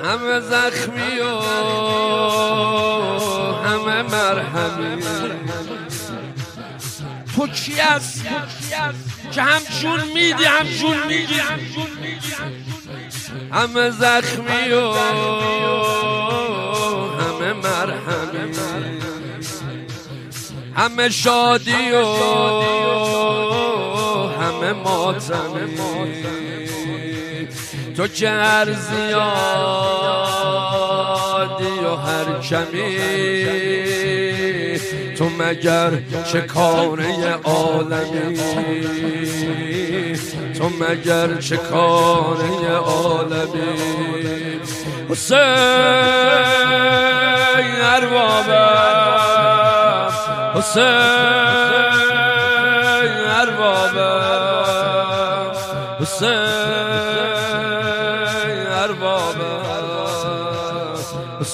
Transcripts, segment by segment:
همه زخمی و همه مرهمی. تو کی هستی که همچون میدی همچون میگی؟ همه زخمی و همه مرهمی، همه شادی و همه ماتمی. تو که هر زیادی و هر کمی، تو مگر چه کاره عالمی؟ تو مگر چه کاره عالمی؟ حسین اربابم، حسین اربابم، حسین اربابم،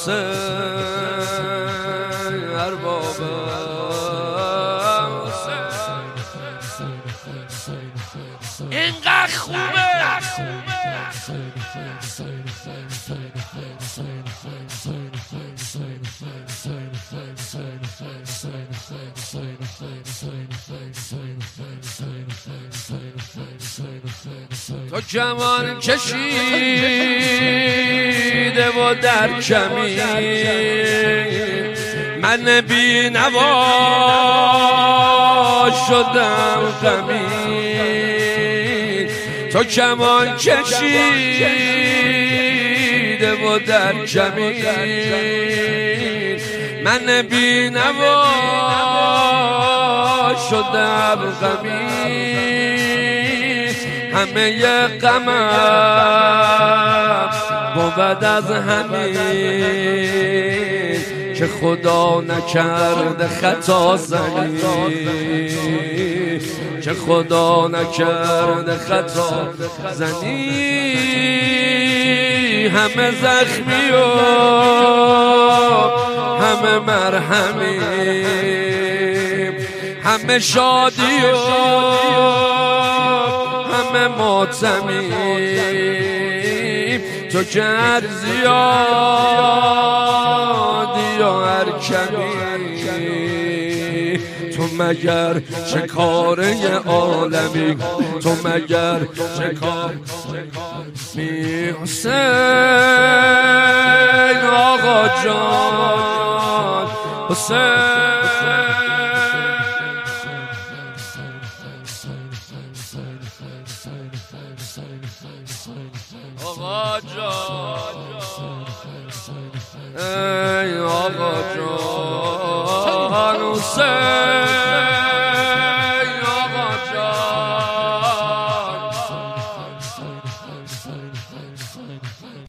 حسین اربابم. اینقدر خوبه تو کمان کشیده و در کمی، من بی نوا شدم غمی. تو کمان کشیده و در کمی، من بی نوا شدم غمی. همه غمم بود از همین که خدا نکرده خطا زنی، که خدا نکرده خطا زنی. همه زخمی و همه مرهمی، همه شادی و همه ماتمی. تو که هر زیادی یا هر کمی، تو مگر چه کاره عالمی؟ تو مگر چه کاره؟ حسین آقا جان، حسین آقا جان، ای آقا جان، حسین